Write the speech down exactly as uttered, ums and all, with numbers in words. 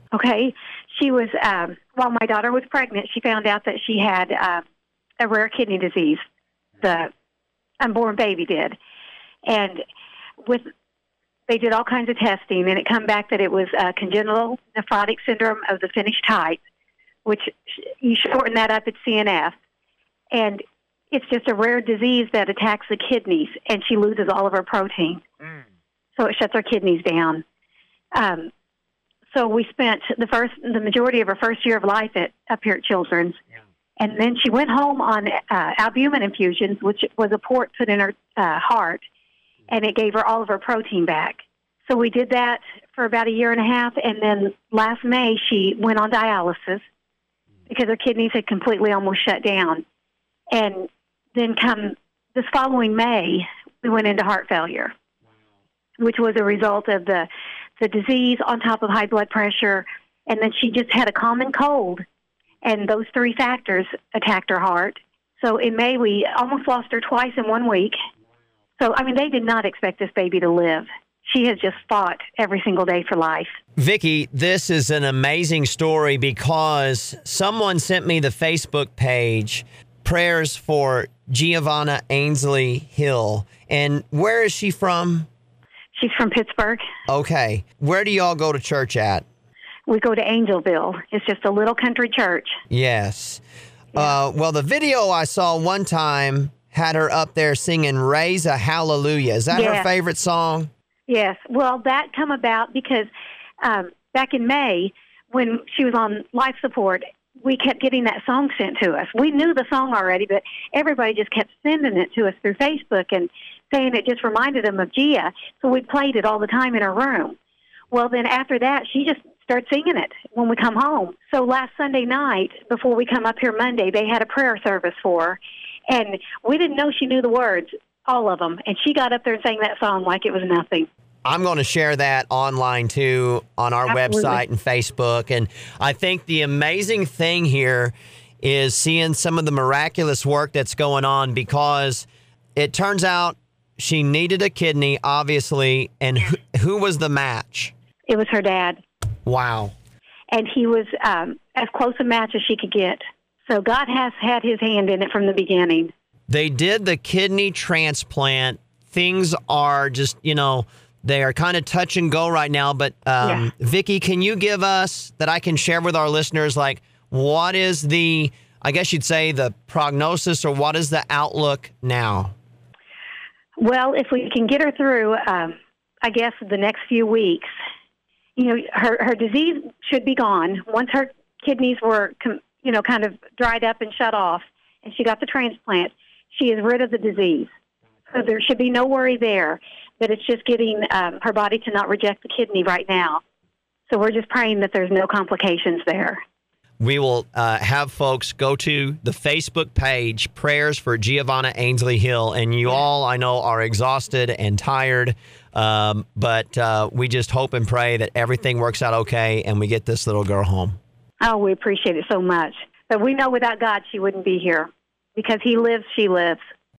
Okay. She was, um, while my daughter was pregnant, she found out that she had uh, a rare kidney disease. The unborn baby did. And with they did all kinds of testing, and it come back that it was uh, congenital nephrotic syndrome of the Finnish type, which you shorten that up, it's C N S. And it's just a rare disease that attacks the kidneys, and she loses all of her protein. Mm. So it shuts her kidneys down. Um, so we spent the first, the majority of her first year of life at up here at Children's. Yeah. And then she went home on uh, albumin infusions, which was a port put in her uh, heart, and it gave her all of her protein back. So we did that for about a year and a half, and then last May she went on dialysis because her kidneys had completely almost shut down. And then come this following May, we went into heart failure, which was a result of the, the disease on top of high blood pressure, and then she just had a common cold. And those three factors attacked her heart. So in May, we almost lost her twice in one week. So, I mean, they did not expect this baby to live. She has just fought every single day for life. Vicki, this is an amazing story because someone sent me the Facebook page, Prayers for Giovanna Ainsley Hill. And where is she from? She's from Pittsburgh. Okay. Where do y'all go to church at? We go to Angelville. It's just a little country church. Yes. Yeah. Uh, well, the video I saw one time had her up there singing Raise a Hallelujah. Is that yes. her favorite song? Yes. Well, that come about because um, back in May, when she was on life support, we kept getting that song sent to us. We knew the song already, but everybody just kept sending it to us through Facebook and saying it just reminded them of Gia. So we played it all the time in her room. Well, then after that, she just started singing it when we come home. So last Sunday night, before we come up here Monday, they had a prayer service for her. And we didn't know she knew the words, all of them. And she got up there and sang that song like it was nothing. I'm going to share that online, too, on our Absolutely. website and Facebook. And I think the amazing thing here is seeing some of the miraculous work that's going on because it turns out she needed a kidney, obviously. And who, who was the match? It was her dad. Wow. And he was um, as close a match as she could get. So God has had his hand in it from the beginning. They did the kidney transplant. Things are just, you know, they are kind of touch and go right now. But um, yeah. Vicki, can you give us, that I can share with our listeners, like what is the, I guess you'd say the prognosis or what is the outlook now? Well, if we can get her through, um, I guess, the next few weeks, you know, her, her disease should be gone. Once her kidneys were, you know, kind of dried up and shut off, and she got the transplant, she is rid of the disease. So there should be no worry there, but it's just getting um, her body to not reject the kidney right now. So we're just praying that there's no complications there. We will uh, have folks go to the Facebook page, Prayers for Giovanna Ainsley Hill, and you all, I know, are exhausted and tired, um, but uh, we just hope and pray that everything works out okay and we get this little girl home. Oh, we appreciate it so much. But we know without God she wouldn't be here because he lives, she lives.